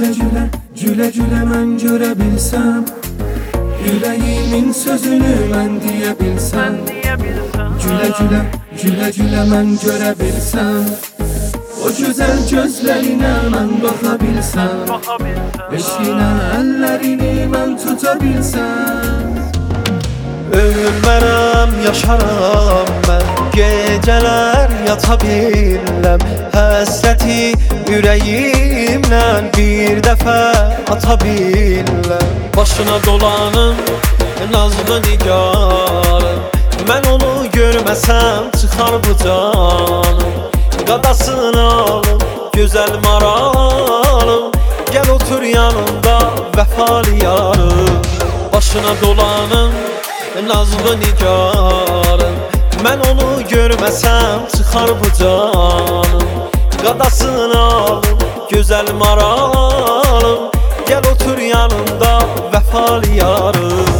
güle, güle güle mən görə bilsəm, yüreğimin sözünü mən deyə bilsəm. Güle güle, güle güle mən görə bilsəm, o güzel gözlerine mən baxa bilsəm, eşqinə əllərini mən tuta bilsəm. Ölmərəm, yaşaram mən, gecələr yata biləm, həsrəti ürəyimdən bir dəfə ata biləm. Başına dolanım, nazlı nigarım, mən onu görməsəm çıxar bu canım. Qadasını alım, gözəl maralım, gəl otur yanımda vəfalı yarım. Başına dolanım, nazlı nigarım, mən onu görməsəm çıxar bu canım. Qadasını alım, gözəl maralım, gəl otur yanımda vəfalı yarım.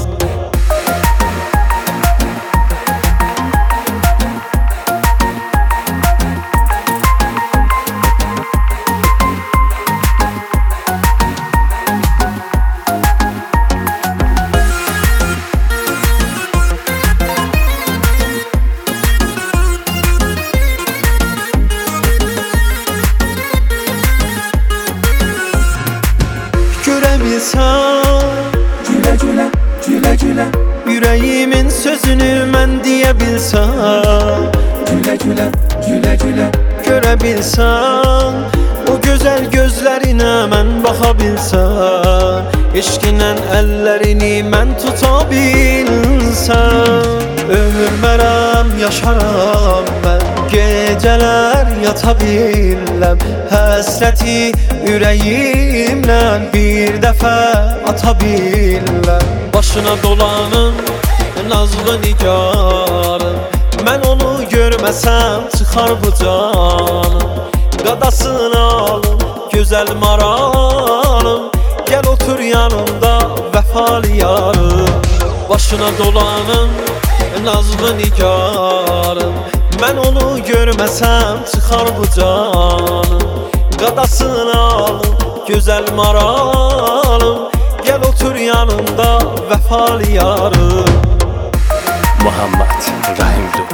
Güle güle, güle güle, yüreğimin sözünü mən deyə bilsəm. Güle güle, güle güle, görə bilsən, o gözəl gözlərinə mən baxa bilsəm, eşqinlə əllərini mən tuta bilsəm. Ölmərəm, yaşaram mən, gecələr yata biləm, həsrəti ürəyimdən bir dəfə ata biləm. Başına dolanım, nazlı nigarım, mən onu görməsəm çıxar bu canım. Qadasını alım, gözəl maralım, gəl otur yanımda vəfalı yarım. Başına dolanım, nazlı nigarım, mən onu görməsəm çıxar bu canım. Qadasını alım, gözəl maralım, gəl otur yanımda vəfalı yarım. Muhammed Rahimlu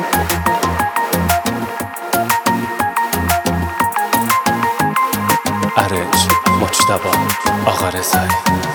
Arınç Moçtaba Ağarezay